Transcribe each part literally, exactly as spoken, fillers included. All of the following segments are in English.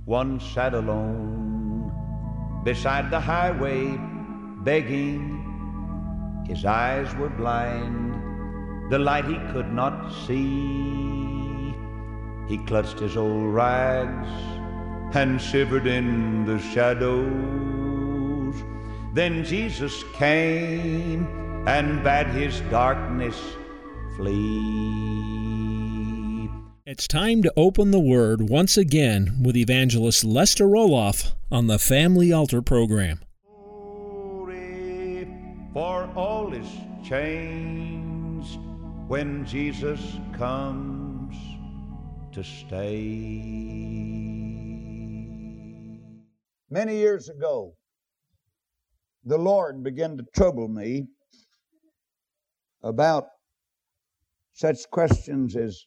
one sat alone beside the highway, begging. His eyes were blind, the light he could not see. He clutched his old rags and shivered in the shadows. Then Jesus came and bade his darkness flee. It's time to open the Word once again with Evangelist Lester Roloff on the Family Altar program. Glory, for all is changed when Jesus comes to stay. Many years ago, the Lord began to trouble me about such questions as,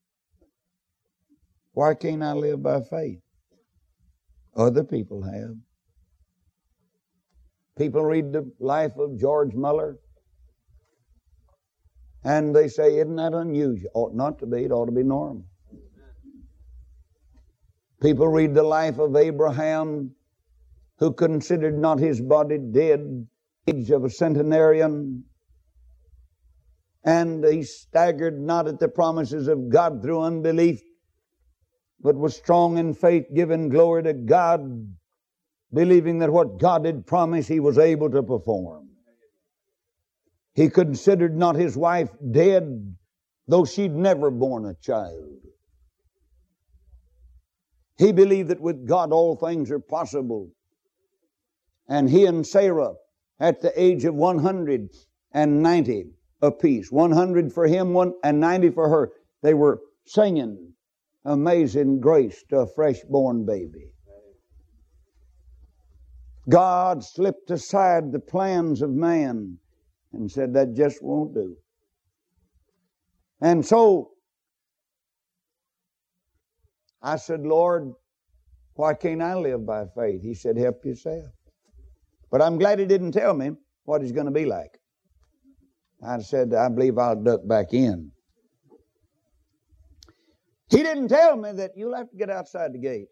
why can't I live by faith? Other people have. People read the life of George Muller, and they say, isn't that unusual? Ought not to be, it ought to be normal. People read the life of Abraham, who considered not his body dead, age of a centenarian, and he staggered not at the promises of God through unbelief, but was strong in faith, giving glory to God, believing that what God had promised he was able to perform. He considered not his wife dead, though she'd never borne a child. He believed that with God all things are possible. And he and Sarah, at the age of one hundred ninety apiece, one hundred for him one and ninety for her, they were singing Amazing Grace to a fresh-born baby. God slipped aside the plans of man and said, that just won't do. And so I said, Lord, why can't I live by faith? He said, help yourself. But I'm glad he didn't tell me what he's going to be like. I said, I believe I'll duck back in. He didn't tell me that you'll have to get outside the gate.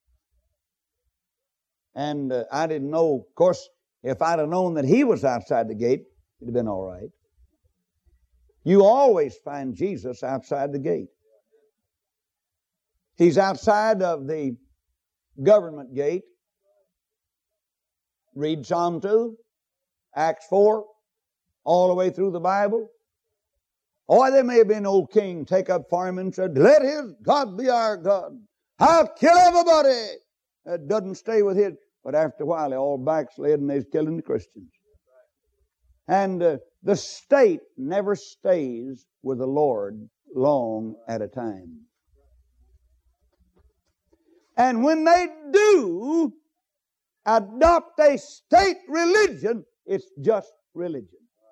And uh, I didn't know, of course, if I'd have known that he was outside the gate, it'd have been all right. You always find Jesus outside the gate. He's outside of the government gate. Read Psalm two, Acts four, all the way through the Bible. Or there may have been an old king take up for him and said, let his God be our God. I'll kill everybody that doesn't stay with his. But after a while, they all backslid and they're killing the Christians. And uh, the state never stays with the Lord long at a time. And when they do adopt a state religion, it's just religion.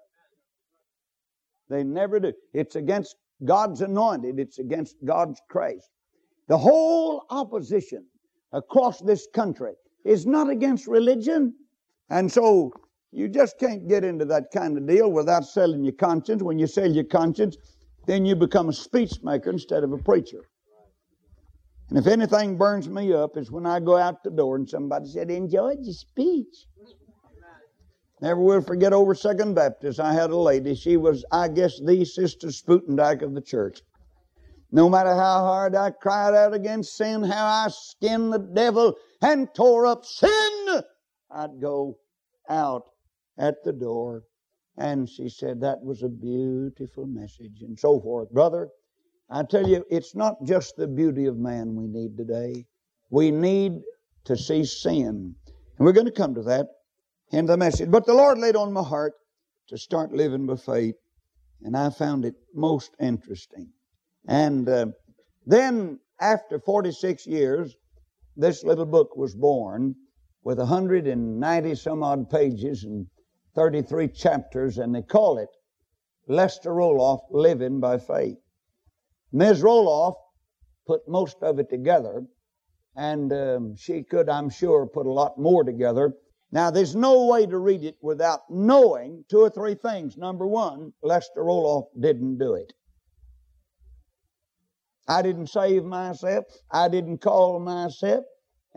They never do. It's against God's anointed. It's against God's Christ. The whole opposition across this country is not against religion. And so you just can't get into that kind of deal without selling your conscience. When you sell your conscience, then you become a speech maker instead of a preacher. And if anything burns me up, is when I go out the door and somebody said, enjoyed your speech. Never will forget over Second Baptist, I had a lady. She was, I guess, the Sister Sputendike of the church. No matter how hard I cried out against sin, how I skinned the devil and tore up sin, I'd go out at the door. And she said, that was a beautiful message, and so forth. Brother, I tell you, it's not just the beauty of man we need today. We need to see sin. And we're going to come to that in the message. But the Lord laid on my heart to start living by faith, and I found it most interesting. And uh, then, after forty-six years, this little book was born with one hundred ninety some odd pages and thirty-three chapters, and they call it Lester Roloff, Living by Faith. Miz Roloff put most of it together, and um, she could, I'm sure, put a lot more together. Now, there's no way to read it without knowing two or three things. Number one, Lester Roloff didn't do it. I didn't save myself. I didn't call myself.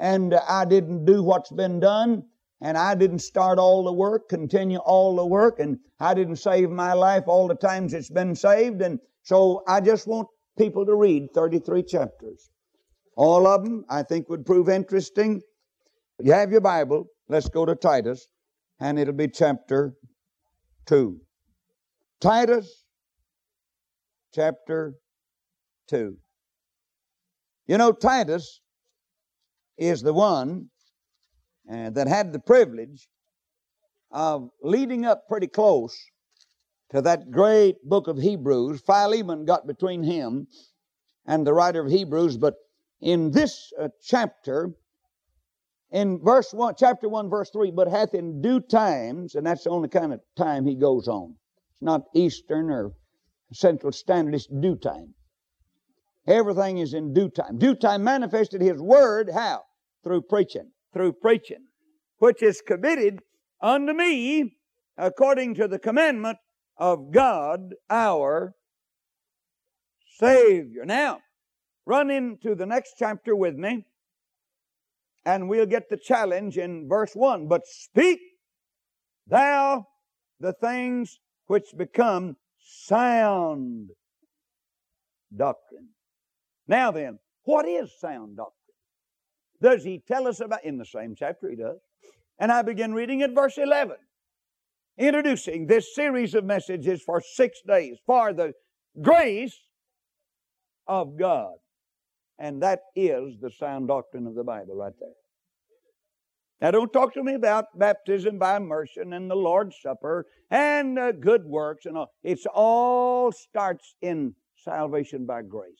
and I didn't do what's been done, and I didn't start all the work, continue all the work, and I didn't save my life all the times it's been saved, and so I just want people to read thirty-three chapters. All of them, I think, would prove interesting. You have your Bible. Let's go to Titus, and it'll be chapter two. Titus, chapter two. You know, Titus is the one uh, that had the privilege of leading up pretty close to that great book of Hebrews. Philemon got between him and the writer of Hebrews, but in this uh, chapter, in verse one, chapter one, verse three, but hath in due times, and that's the only kind of time he goes on. It's not Eastern or Central Standard, it's due time. Everything is in due time. Due time manifested His Word, how? Through preaching. Through preaching. Which is committed unto me according to the commandment of God our Savior. Now, run into the next chapter with me, and we'll get the challenge in verse one. But speak thou the things which become sound doctrine. Now then, what is sound doctrine? Does he tell us about? In the same chapter he does. And I begin reading at verse eleven. Introducing this series of messages for six days for the grace of God. And that is the sound doctrine of the Bible right there. Now don't talk to me about baptism by immersion and the Lord's Supper and uh, good works and all. It all starts in salvation by grace.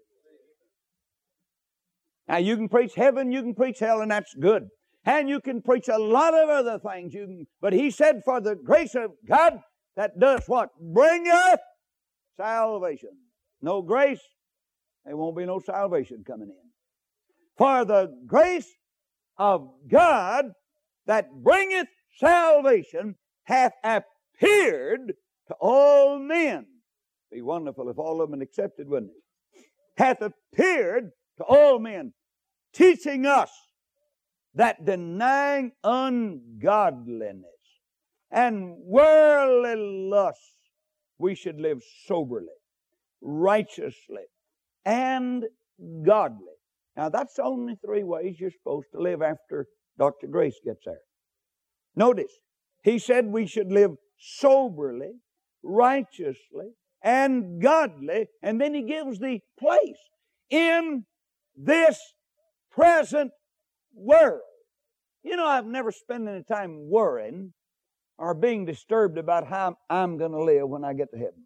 Now you can preach heaven, you can preach hell, and that's good. And you can preach a lot of other things. You can, but he said, for the grace of God that does what? Bringeth salvation. No grace, there won't be no salvation coming in. For the grace of God that bringeth salvation hath appeared to all men. Be wonderful if all of them accepted, wouldn't it? Hath appeared to all men, teaching us that denying ungodliness and worldly lusts, we should live soberly, righteously, and godly. Now that's only three ways you're supposed to live after Doctor Grace gets there. Notice, he said we should live soberly, righteously, and godly, and then he gives the place in this present world. You know, I've never spent any time worrying or being disturbed about how I'm going to live when I get to heaven.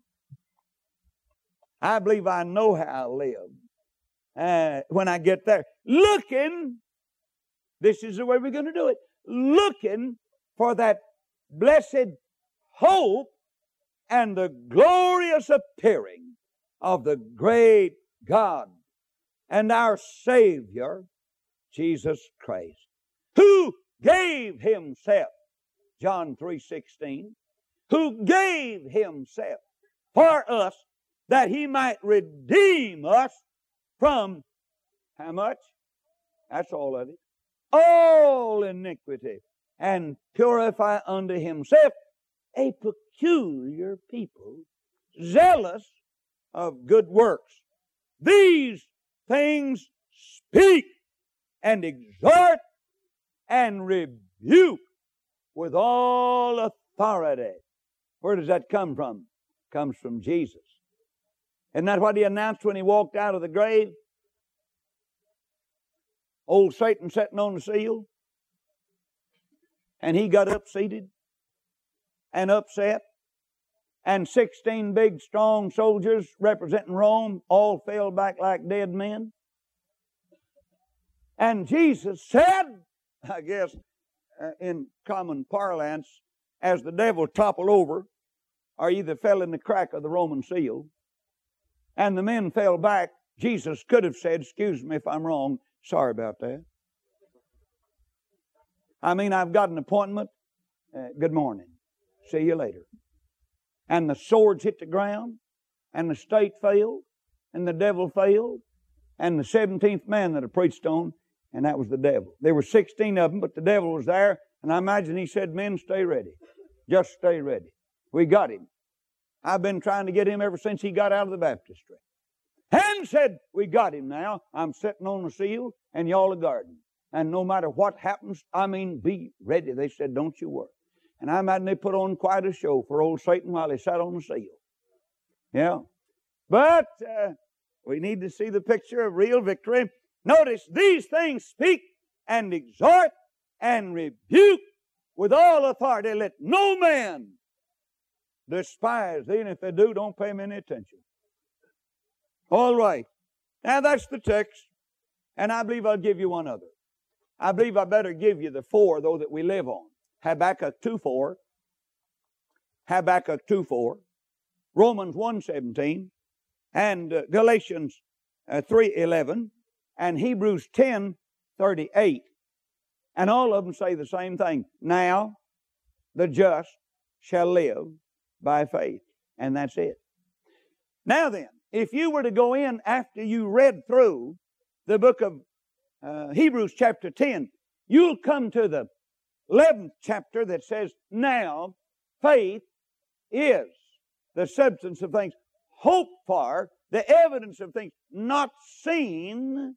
I believe I know how I'll live uh, when I get there. Looking, this is the way we're going to do it, looking for that blessed hope and the glorious appearing of the great God and our Savior, Jesus Christ, who gave Himself, John three sixteen, who gave Himself for us that He might redeem us from, how much? That's all of it. All iniquity, and purify unto Himself a peculiar people, zealous of good works. These things speak and exhort and rebuke with all authority. Where does that come from? It comes from Jesus. Isn't that what He announced when He walked out of the grave? Old Satan sitting on the seal. And he got upseated and upset. And sixteen big, strong soldiers representing Rome all fell back like dead men. And Jesus said, I guess uh, in common parlance, as the devil toppled over, or either fell in the crack of the Roman seal, and the men fell back, Jesus could have said, excuse me if I'm wrong, sorry about that. I mean, I've got an appointment. Uh, good morning. See you later. And the swords hit the ground, and the state failed, and the devil failed, and the seventeenth man that I preached on, And that was the devil. There were sixteen of them, but the devil was there. And I imagine he said, men, stay ready. Just stay ready. We got him. I've been trying to get him ever since he got out of the baptistry. And said, we got him now. I'm sitting on the seal, and y'all are guarding. And no matter what happens, I mean, be ready. They said, don't you worry. And I imagine they put on quite a show for old Satan while he sat on the seal. Yeah. But uh, we need to see the picture of real victory. Notice, these things speak and exhort and rebuke with all authority. Let no man despise thee. And if they do, don't pay them any attention. All right. Now that's the text. And I believe I'll give you one other. I believe I better give you the four, though, that we live on. Habakkuk two four. Habakkuk two four. Romans one seventeen. And uh, Galatians uh, three eleven. And Hebrews ten thirty-eight. And all of them say the same thing. Now the just shall live by faith. And that's it. Now then, if you were to go in after you read through the book of uh, Hebrews chapter ten, you'll come to the eleventh chapter that says, now faith is the substance of things hoped for, the evidence of things not seen.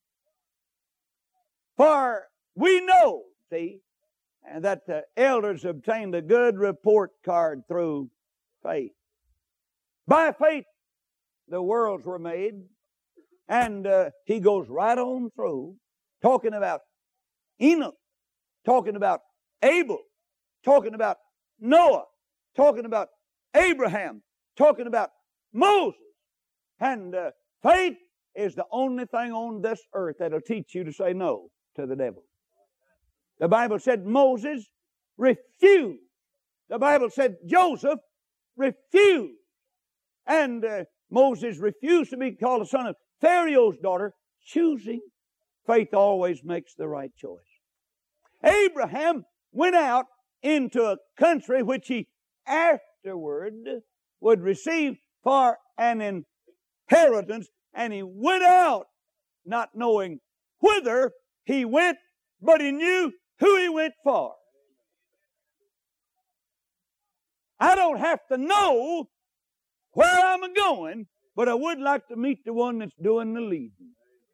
For we know, see, that the elders obtained a good report card through faith. By faith, the worlds were made. And uh, he goes right on through, talking about Enoch, talking about Abel, talking about Noah, talking about Abraham, talking about Moses. And uh, faith is the only thing on this earth that'll teach you to say no to the devil. The Bible said Moses refused. The Bible said Joseph refused. And uh, Moses refused to be called a son of Pharaoh's daughter, choosing. Faith always makes the right choice. Abraham went out into a country which he afterward would receive for an inheritance, and he went out not knowing whither he went, but he knew who he went for. I don't have to know where I'm going, but I would like to meet the one that's doing the leading.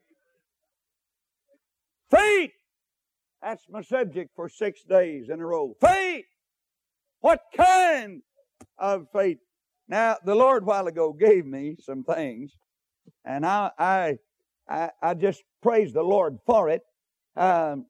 Faith. That's my subject for six days in a row. Faith. What kind of faith? Now, the Lord a while ago gave me some things, and I I I, I just praise the Lord for it. Um,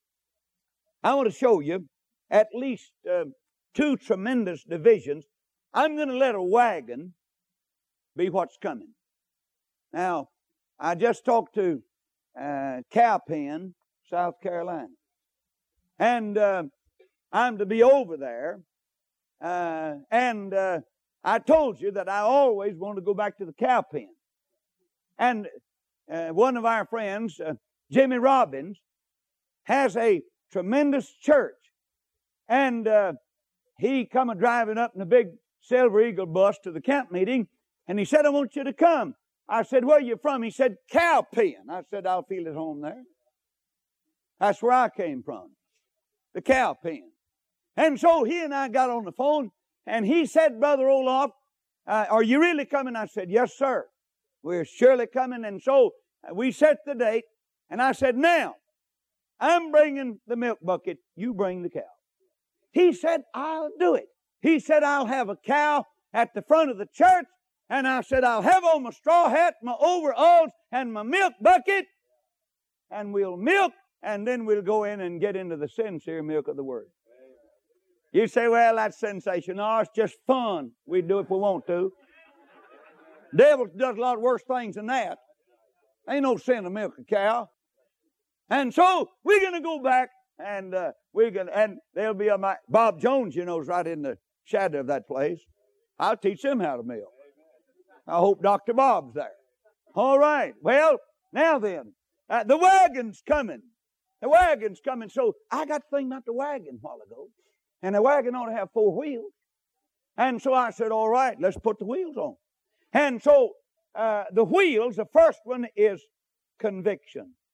I want to show you at least uh, two tremendous divisions. I'm going to let a wagon be what's coming. Now, I just talked to uh, Cowpen, South Carolina. And uh, I'm to be over there. Uh, and uh, I told you that I always want to go back to the Cowpen. And uh, one of our friends, uh, Jimmy Robbins, has a tremendous church. And uh, he come a driving up in a big Silver Eagle bus to the camp meeting. And he said, I want you to come. I said, where are you from? He said, Cowpen. I said, I'll feel at home there. That's where I came from, the Cowpen. And so he and I got on the phone, and he said, Brother Olaf, uh, are you really coming? I said, yes, sir. We're surely coming. And so uh, we set the date, and I said, now, I'm bringing the milk bucket. You bring the cow. He said, I'll do it. He said, I'll have a cow at the front of the church. And I said, I'll have on my straw hat, my overalls, and my milk bucket. And we'll milk, and then we'll go in and get into the sincere milk of the Word. You say, well, that's sensational. No, it's just fun. We do it if we want to. Devil does a lot worse things than that. Ain't no sin to milk a cow. And so we're going to go back, and uh, we're going and there'll be a my, Bob Jones, you know, is right in the shadow of that place. I'll teach him how to milk. I hope Doctor Bob's there. All right. Well, now then, uh, the wagon's coming. The wagon's coming. So I got to think about the wagon a while ago. And the wagon ought to have four wheels. And so I said, all right, let's put the wheels on. And so uh, the wheels, the first one is conviction.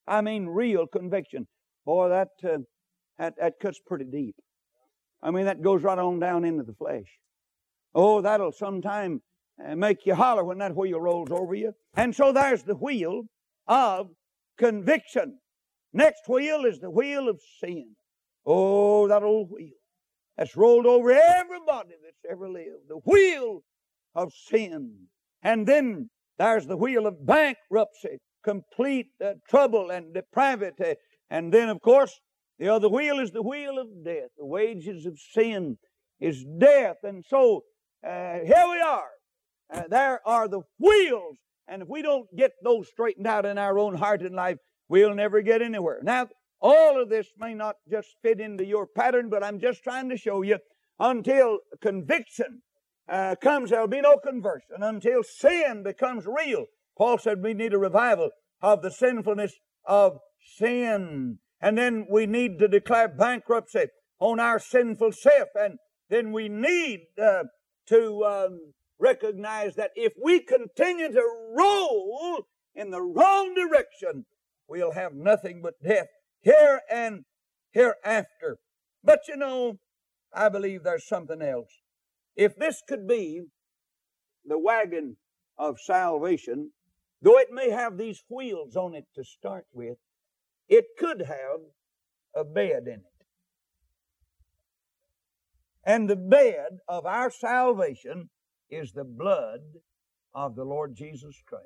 I mean real conviction. Boy, that, uh, that, that cuts pretty deep. I mean, that goes right on down into the flesh. Oh, that'll sometime uh, make you holler when that wheel rolls over you. And so there's the wheel of conviction. Next wheel is the wheel of sin. Oh, that old wheel that's rolled over everybody that's ever lived. The wheel of sin. And then there's the wheel of bankruptcy, complete uh, trouble and depravity. And then, of course, the other wheel is the wheel of death. The wages of sin is death. And so, uh, here we are. Uh, there are the wheels. And if we don't get those straightened out in our own heart and life, we'll never get anywhere. Now, all of this may not just fit into your pattern, but I'm just trying to show you until conviction uh, comes, there'll be no conversion. Until sin becomes real. Paul said we need a revival of the sinfulness of sin. And then we need to declare bankruptcy on our sinful self. And then we need uh, to um, recognize that if we continue to roll in the wrong direction, we'll have nothing but death here and hereafter. But you know, I believe there's something else. If this could be the wagon of salvation, though it may have these wheels on it to start with, it could have a bed in it. And the bed of our salvation is the blood of the Lord Jesus Christ.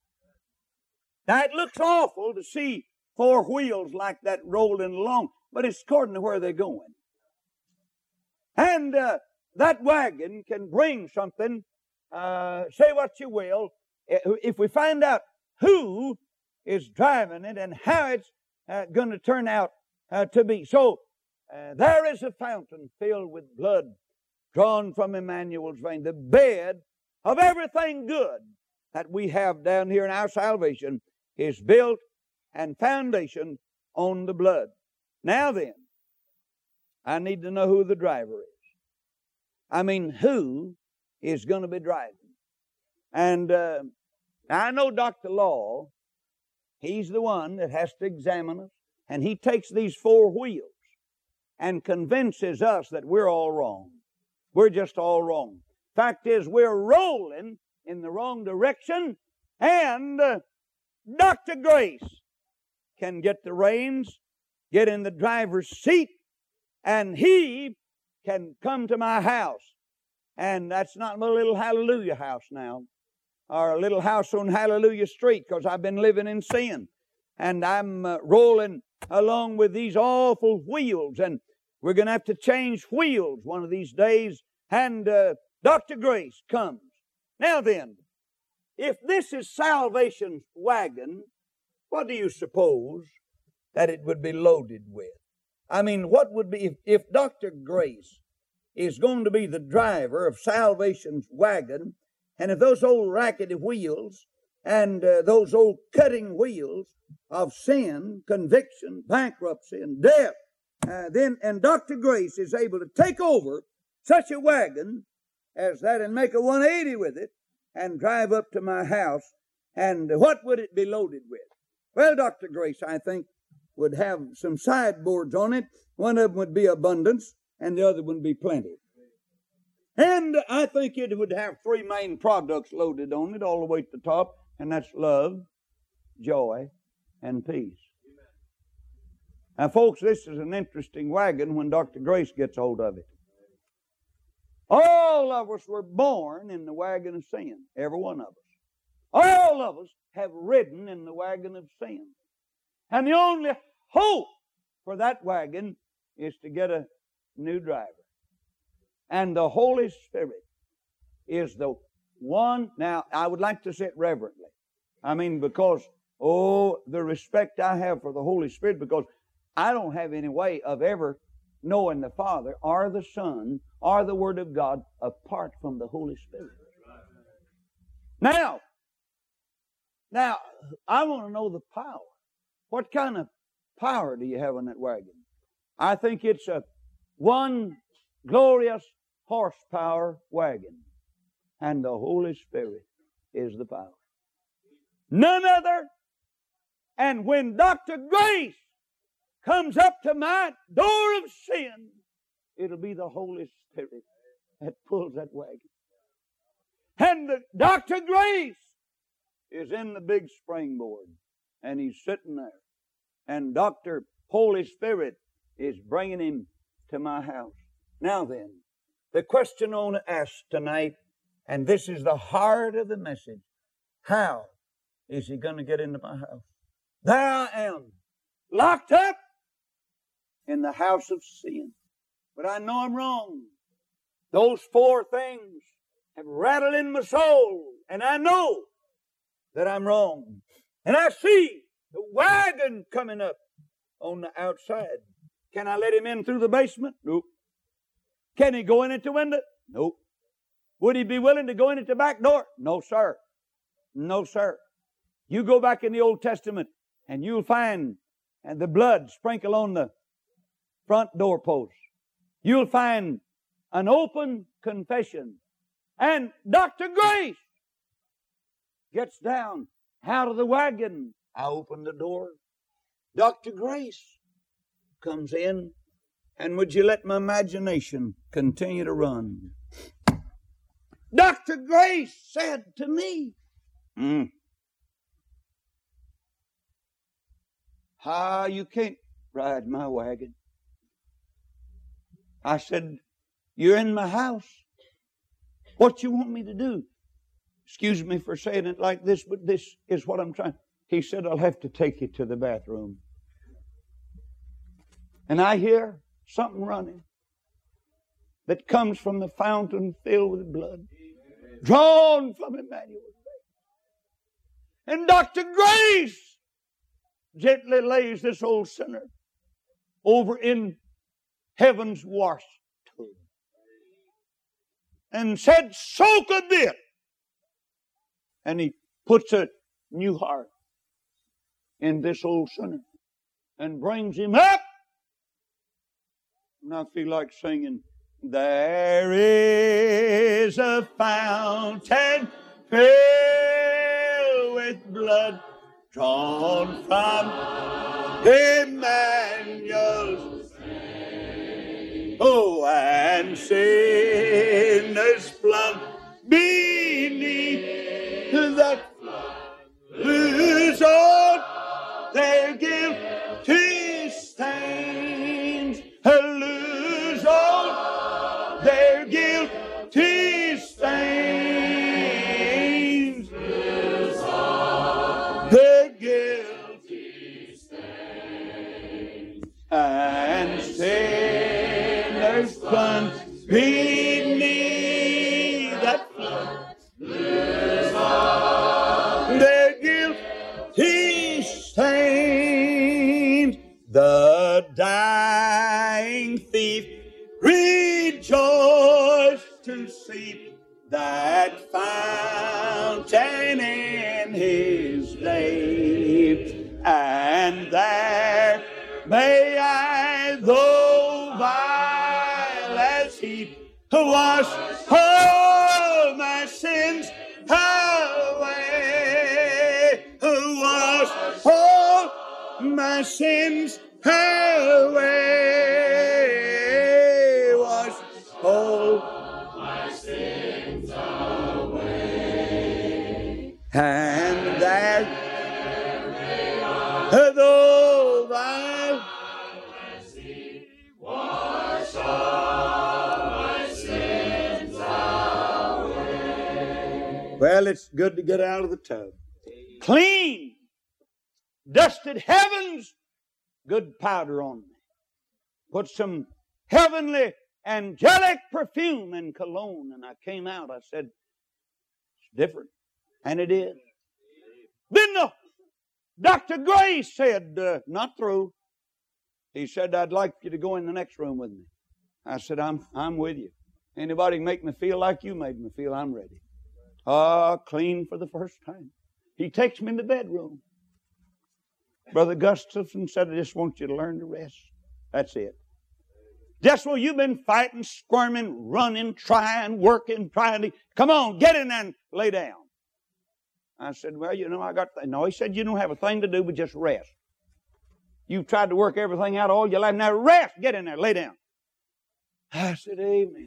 Now, it looks awful to see four wheels like that rolling along, but it's according to where they're going. And uh, that wagon can bring something, uh, say what you will, if we find out who is driving it and how it's uh, going to turn out uh, to be. So, uh, there is a fountain filled with blood drawn from Emmanuel's vein, the bed of everything good that we have down here in our salvation is built and foundation on the blood. Now then, I need to know who the driver is. I mean, who is going to be driving? And uh, I know Doctor Law, he's the one that has to examine us, and he takes these four wheels and convinces us that we're all wrong. We're just all wrong. Fact is, we're rolling in the wrong direction, and uh, Doctor Grace can get the reins, get in the driver's seat, and he can come to my house. And that's not my little Hallelujah house now, or a little house on Hallelujah Street, because I've been living in sin. And I'm uh, rolling along with these awful wheels, and we're going to have to change wheels one of these days, and uh, Doctor Grace comes. Now then, if this is salvation's wagon, what do you suppose that it would be loaded with? I mean, what would be, if, if Doctor Grace is going to be the driver of salvation's wagon, and if those old rackety wheels and uh, those old cutting wheels of sin, conviction, bankruptcy, and death, uh, then, and Doctor Grace is able to take over such a wagon as that and make a one eighty with it and drive up to my house, and what would it be loaded with? Well, Doctor Grace, I think, would have some sideboards on it. One of them would be abundance, and the other would be plenty. And I think it would have three main products loaded on it all the way to the top, and that's love, joy, and peace. Now, folks, this is an interesting wagon when Doctor Grace gets hold of it. All of us were born in the wagon of sin, every one of us. All of us have ridden in the wagon of sin. And the only hope for that wagon is to get a new driver. And the Holy Spirit is the one. Now, I would like to say it reverently. I mean, because, oh, the respect I have for the Holy Spirit, because I don't have any way of ever knowing the Father or the Son or the Word of God apart from the Holy Spirit. Now, now, I want to know the power. What kind of power do you have on that wagon? I think it's a one glorious horsepower wagon. And the Holy Spirit is the power. None other And when Doctor Grace comes up to my door of sin, it'll be the Holy Spirit that pulls that wagon. And the Doctor Grace is in the big springboard, and he's sitting there. And Doctor Holy Spirit is bringing him to my house. Now then, the question I want to ask tonight, and this is the heart of the message, how is he going to get into my house? There I am, locked up in the house of sin. But I know I'm wrong. Those four things have rattled in my soul, and I know that I'm wrong. And I see the wagon coming up on the outside. Can I let him in through the basement? Nope. Can he go in at the window? Nope. Would he be willing to go in at the back door? No, sir. No, sir. You go back in the Old Testament and you'll find and the blood sprinkled on the front doorpost. You'll find an open confession. And Doctor Grace gets down out of the wagon. I open the door. Doctor Grace comes in. And would you let my imagination continue to run? Doctor Grace said to me, mm, ah, you can't ride my wagon. I said, you're in my house. What you want me to do? Excuse me for saying it like this, but this is what I'm trying. He said, I'll have to take you to the bathroom. And I hear something running that comes from the fountain filled with blood, drawn from Emmanuel's veins. And Doctor Grace gently lays this old sinner over in heaven's wash tub and said, soak a bit. And he puts a new heart in this old sinner and brings him up. And I feel like singing, there is a fountain filled with blood drawn from Emmanuel's veins. Oh, and sinners plumb beneath that flood lose all their guilty stains. Lose all their guilty stains. Lose all their guilty stains. And sinners plunge beneath that flood. Lose all their guilty stains. The dying thief rejoiced to see that fountain in his day. And there may I, though vile as heat, wash all my sins away. Wash all my sins away. Wash all my sins away. And there, though vile as he, wash all my sins away. Well, it's good to get out of the tub. Clean, dusted heavens, good powder on me. Put some heavenly, angelic perfume and cologne. And I came out. I said, it's different. And it is. Then the Doctor Grace said, uh, not through. He said, I'd like you to go in the next room with me. I said, I'm, I'm with you. Anybody can make me feel like you made me feel, I'm ready. Ah, uh, clean for the first time. He takes me in the bedroom. Brother Gustafson said, I just want you to learn to rest. That's it. Just when you've been fighting, squirming, running, trying, working, trying to... Come on, get in there and lay down. I said, well, you know, I got... Th-. No, he said, you don't have a thing to do but just rest. You've tried to work everything out all your life. Now rest. Get in there. Lay down. I said, amen.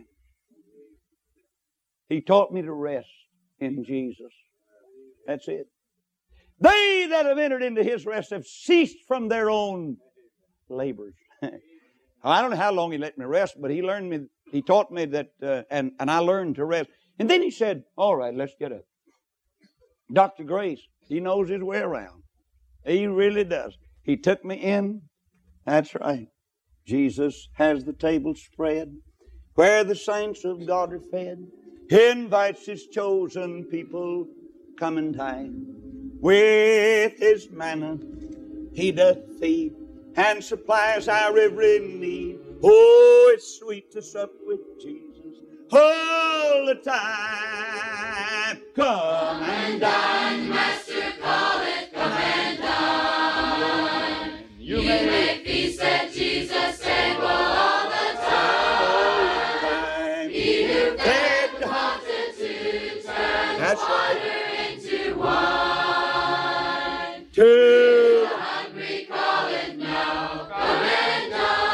He taught me to rest in Jesus. That's it. They that have entered into His rest have ceased from their own labors. I don't know how long He let me rest, but He learned me. He taught me that, uh, and, and I learned to rest. And then He said, all right, let's get up. Doctor Grace, he knows his way around. He really does. He took me in. That's right. Jesus has the table spread where the saints of God are fed. He invites His chosen people come and dine. With His manna He doth feed and supplies our every need. Oh, it's sweet to sup with Jesus all the time. Come and dine, Master calleth, come and dine. You may feast at Jesus' table all the time. He who fed the multitude turns water into wine. To the hungry calleth now, come and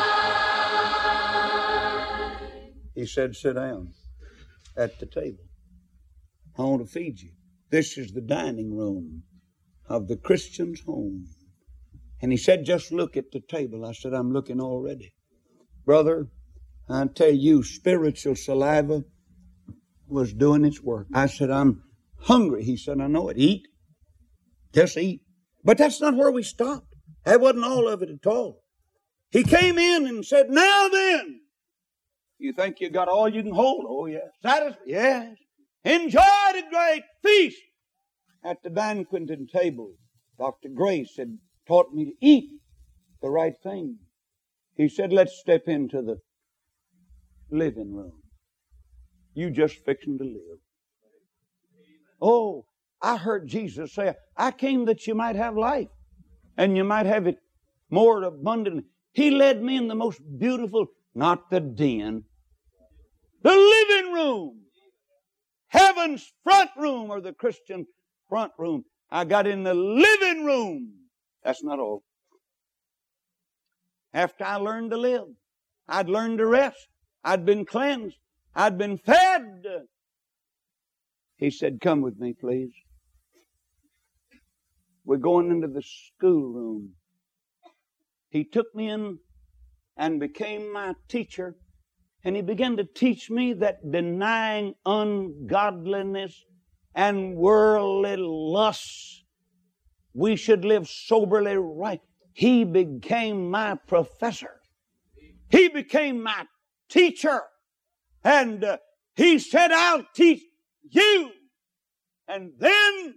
dine. He said, sit down at the table. I want to feed you. This is the dining room of the Christian's home. And he said, just look at the table. I said, I'm looking already. Brother, I tell you, spiritual saliva was doing its work. I said, I'm hungry. He said, I know it. Eat. Just eat. But that's not where we stopped. That wasn't all of it at all. He came in and said, now then, you think you got all you can hold? Oh, yes. Satisfied? Yes. Enjoyed a great feast at the banqueting table. Doctor Grace had taught me to eat the right thing. He said, let's step into the living room. You just fixing to live. Oh, I heard Jesus say, I came that you might have life, and you might have it more abundantly. He led me in the most beautiful, not the den, the living room. Heaven's front room, or the Christian front room. I got in the living room. That's not all. After I learned to live, I'd learned to rest. I'd been cleansed. I'd been fed. He said, come with me, please. We're going into the schoolroom. He took me in and became my teacher. And he began to teach me that denying ungodliness and worldly lusts, we should live soberly right. He became my professor. He became my teacher. And uh, he said, I'll teach you. And then,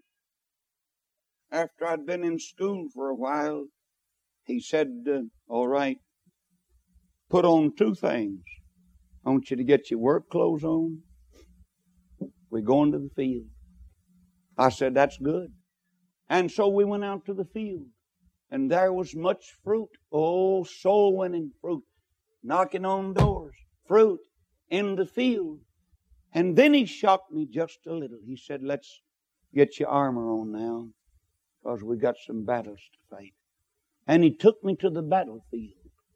after I'd been in school for a while, he said, uh, all right, put on two things. I want you to get your work clothes on. We're going to the field. I said, that's good. And so we went out to the field. And there was much fruit. Oh, soul-winning fruit. Knocking on doors. Fruit in the field. And then he shocked me just a little. He said, let's get your armor on now, because we got some battles to fight. And he took me to the battlefield.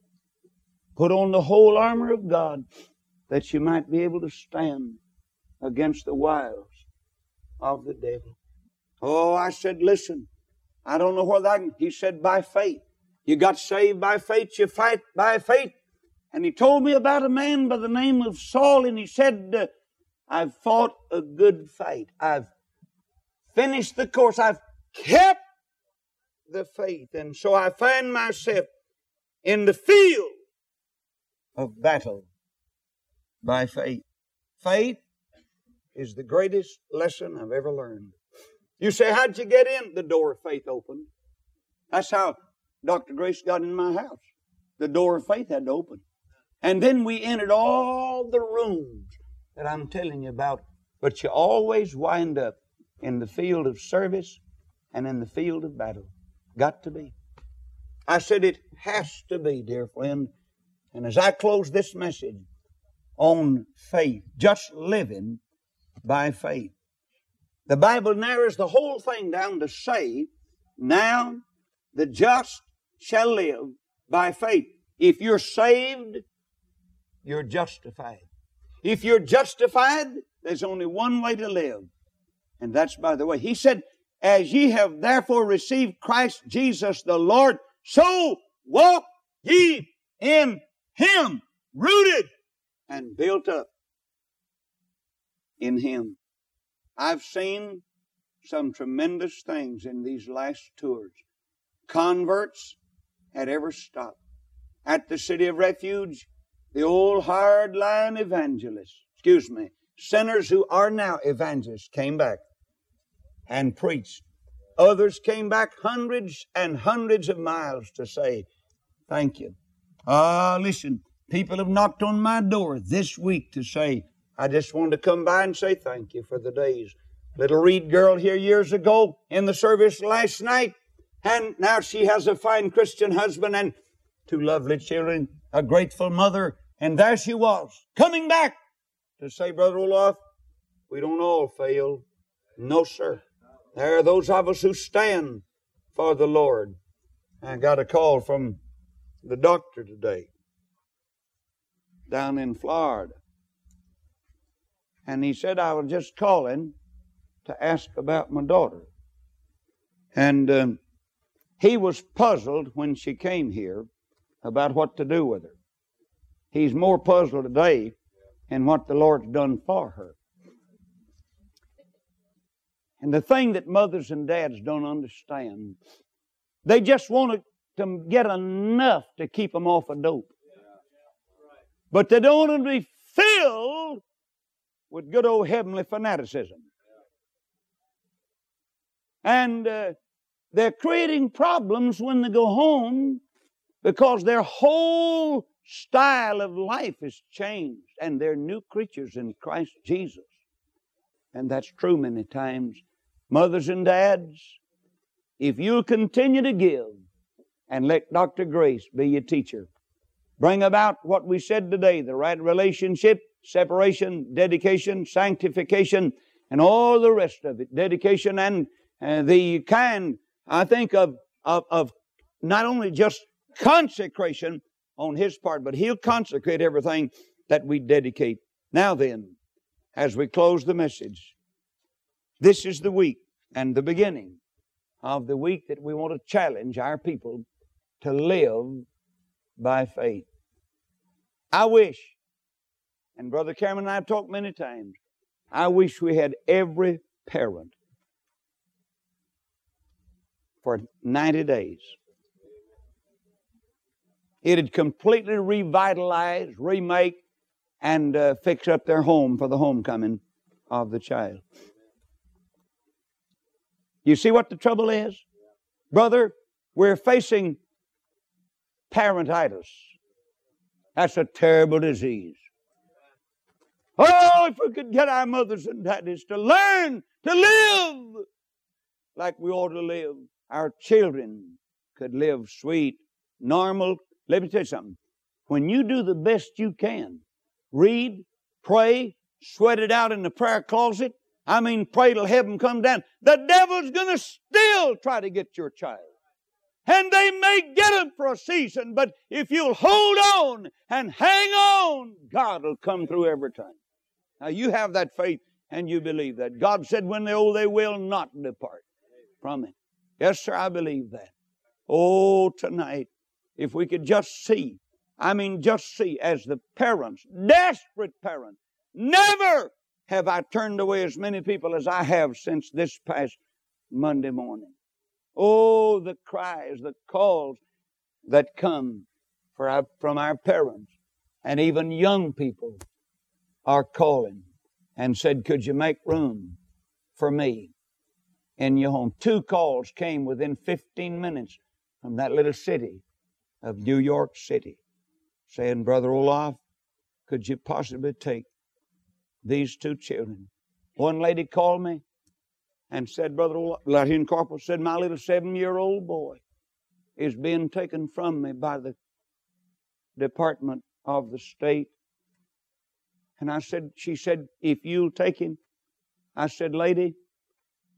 Put on the whole armor of God, that you might be able to stand against the wiles of the devil. Oh, I said, listen, I don't know whether I can. He said, by faith. You got saved by faith, you fight by faith. And he told me about a man by the name of Saul, and he said, uh, I've fought a good fight. I've finished the course. I've kept the faith. And so I find myself in the field of battle by faith. Faith is the greatest lesson I've ever learned. You say, how'd you get in? The door of faith opened. That's how Doctor Grace got in my house. The door of faith had to open. And then we entered all the rooms that I'm telling you about. But you always wind up in the field of service and in the field of battle. Got to be. I said it has to be, dear friend. And as I close this message on faith, just living by faith, The Bible narrows the whole thing down to say, now the just shall live by faith. If you're saved, you're justified. If you're justified, there's only one way to live. And that's by the way. He said, as ye have therefore received Christ Jesus the Lord, so walk ye in Him, rooted and built up in Him. I've seen some tremendous things in these last tours. Converts at every stop. At the City of Refuge, the old hard-line evangelists, excuse me, sinners who are now evangelists came back and preached. Others came back hundreds and hundreds of miles to say, thank you. Ah, listen, people have knocked on my door this week to say, I just wanted to come by and say thank you for the days. Little Reed girl here years ago in the service last night, and now she has a fine Christian husband and two lovely children, a grateful mother, and there she was, coming back to say, Brother Olaf, we don't all fail. No, sir. There are those of us who stand for the Lord. I got a call from the doctor today down in Florida. And he said, I was just calling to ask about my daughter. And um, he was puzzled when she came here about what to do with her. He's more puzzled today in what the Lord's done for her. And the thing that mothers and dads don't understand, they just want to get enough to keep them off of dope. But they don't want to be filled with good old heavenly fanaticism. And uh, they're creating problems when they go home because their whole style of life has changed and they're new creatures in Christ Jesus. And that's true many times. Mothers and dads, if you'll continue to give and let Doctor Grace be your teacher, bring about what we said today, the right relationship, separation, dedication, sanctification, and all the rest of it. Dedication and uh, the kind, I think, of, of, of not only just consecration on His part, but He'll consecrate everything that we dedicate. Now then, as we close the message, this is the week and the beginning of the week that we want to challenge our people to live by faith. I wish, and Brother Cameron and I have talked many times, I wish we had every parent for ninety days. It'd completely revitalize, remake, and uh, fix up their home for the homecoming of the child. You see what the trouble is? Brother, we're facing parentitis. That's a terrible disease. Oh, if we could get our mothers and daddies to learn to live like we ought to live, our children could live sweet, normal. Let me tell you something. When you do the best you can, read, pray, sweat it out in the prayer closet, I mean, pray till heaven come down, the devil's going to still try to get your child. And they may get him for a season, but if you'll hold on and hang on, God will come through every time. Now, you have that faith and you believe that. God said when they're old, they will not depart from it. Yes, sir, I believe that. Oh, tonight, if we could just see, I mean, just see as the parents, desperate parents, never have I turned away as many people as I have since this past Monday morning. Oh, the cries, the calls that come for our, from our parents, and even young people are calling and said, could you make room for me in your home? Two calls came within fifteen minutes from that little city of New York City saying, Brother Olaf, could you possibly take these two children? One lady called me and said, Brother Olaf, Latin Corporal said, my little seven-year-old boy is being taken from me by the Department of the State. And I said, she said, if you'll take him. I said, lady,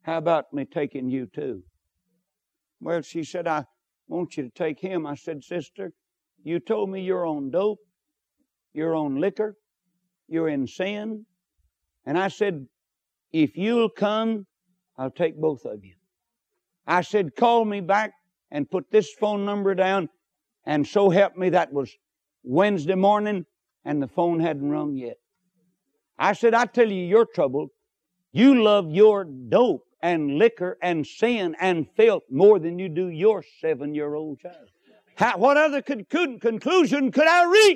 how about me taking you too? Well, she said, I want you to take him. I said, sister, you told me you're on dope, you're on liquor, you're in sin. And I said, if you'll come, I'll take both of you. I said, call me back and put this phone number down. And so help me, that was Wednesday morning, and the phone hadn't rung yet. I said, I tell you your trouble. You love your dope and liquor and sin and filth more than you do your seven-year-old child. How, what other con- conclusion could I reach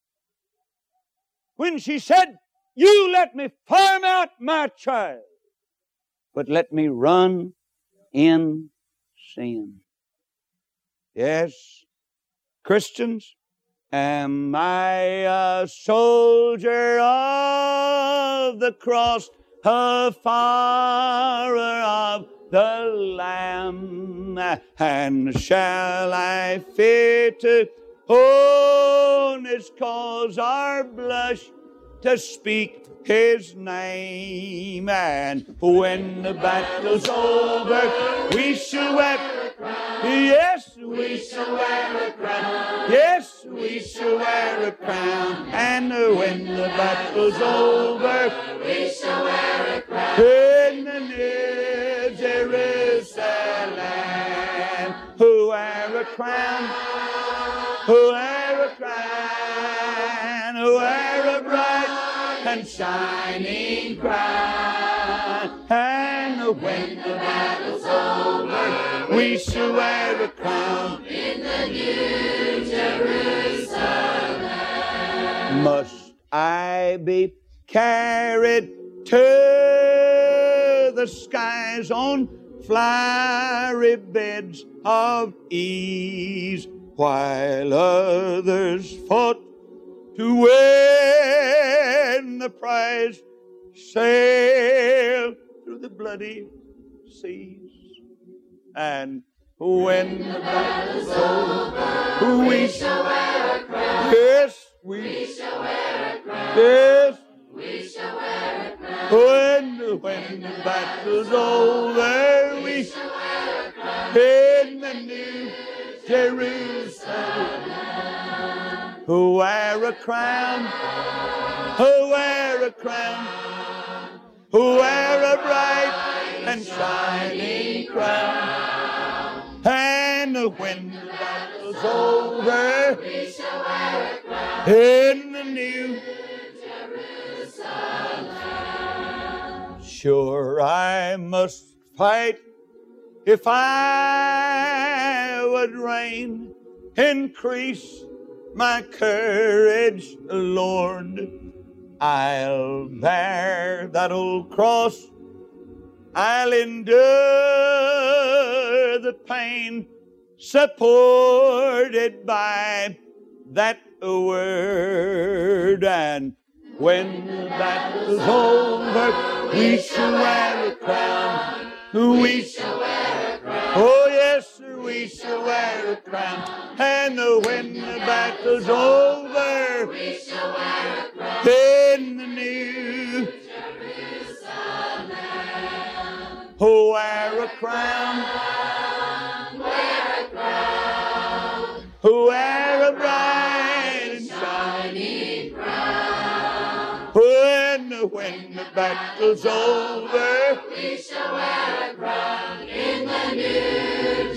when she said, you let me farm out my child, but let me run in sin? Yes, Christians, am I a soldier of the cross, a follower of the Lamb? And shall I fear to own His cause or blush to speak His name? And when the battle's over, we shall wear a crown. Yes, we shall wear a crown. Yes, we shall wear a crown. And when the battle's over, we shall wear a crown in the New Jerusalem. Who wear a crown? Who wear a crown? Who wear a bright and shining crown? And when the battle's over, we shall wear a crown in the New Jerusalem. Must I be carried to the skies on flowery beds of ease, while others fought to win the prize, sail through the bloody seas? And when the battle's over, we shall wear a crown. Yes, we, we shall wear a crown. Yes, we shall wear a crown. When, when the battle's over, we shall wear a crown in the New Jerusalem. Who wear a crown? Who wear a crown? Who wear a bright and shining crown? And when the battle's over, we shall wear a crown in the New Jerusalem. Sure, I must fight if I would reign. Increase my courage, Lord. I'll bear that old cross. I'll endure the pain, supported by that word. And when the battle's over, we shall wear a crown. We shall wear a crown. Oh yes, we shall wear a crown. And when the battle's over, we shall wear a crown in the New Jerusalem. Oh, wear a crown, wear a crown, wear a bright and shining crown. When, when the battle's over, we shall wear a crown in the New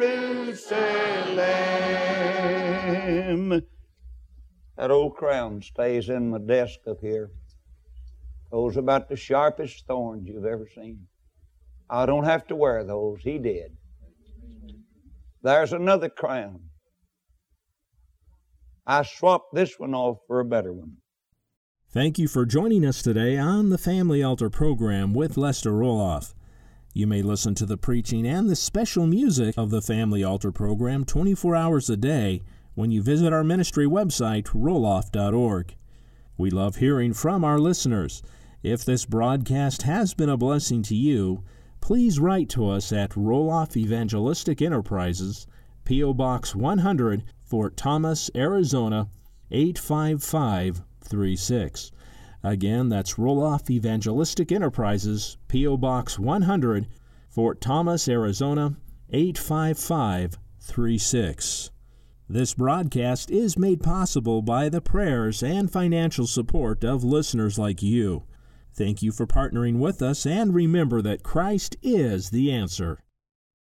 Jerusalem. That old crown stays in my desk up here. Those are about the sharpest thorns you've ever seen. I don't have to wear those. He did. There's another crown. I swapped this one off for a better one. Thank you for joining us today on the Family Altar program with Lester Roloff. You may listen to the preaching and the special music of the Family Altar program twenty-four hours a day when you visit our ministry website, roloff dot org. We love hearing from our listeners. If this broadcast has been a blessing to you, please write to us at Roloff Evangelistic Enterprises, P O Box one hundred, Fort Thomas, Arizona, eight five five three six. Again, that's Roloff Evangelistic Enterprises, P O. Box one hundred, Fort Thomas, Arizona, eight five five three six. This broadcast is made possible by the prayers and financial support of listeners like you. Thank you for partnering with us, and remember that Christ is the answer.